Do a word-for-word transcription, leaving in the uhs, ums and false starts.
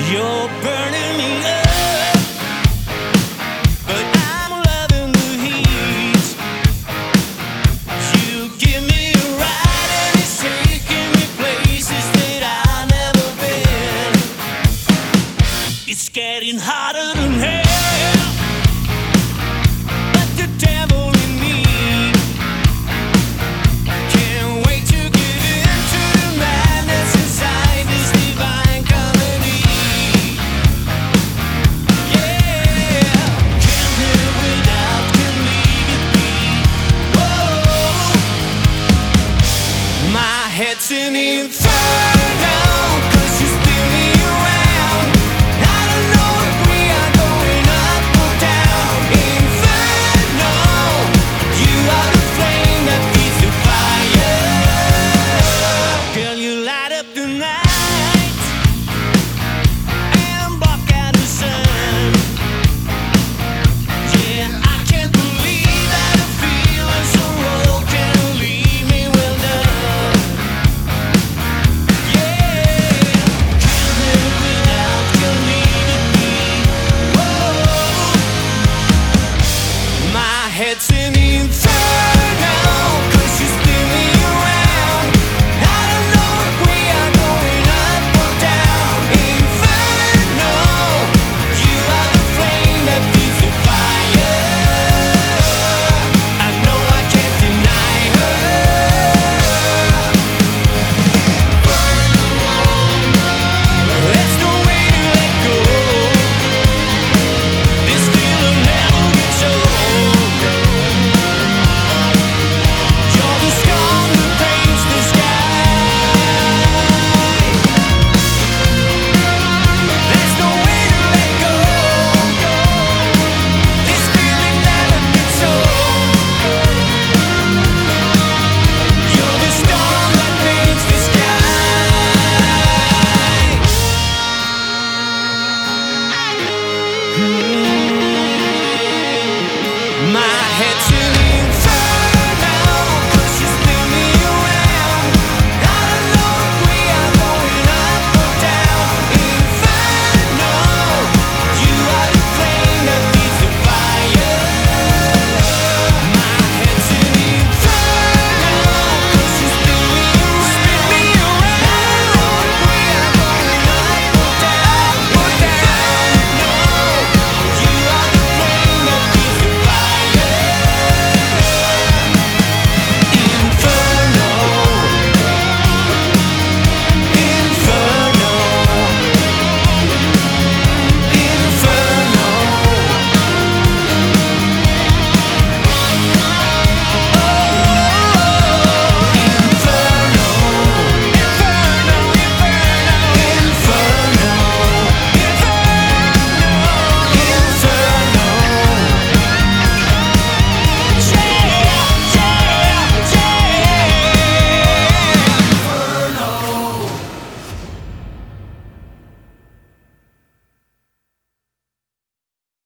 You're burning me up, but I'm loving the heat. You give me a ride and it's taking me places that I've never been. It's getting hotter than hell, but the devil in me can't wait to get into the madness inside this divine comedy. Yeah, can't live without, can leave it be. Whoa, my head's an inferno.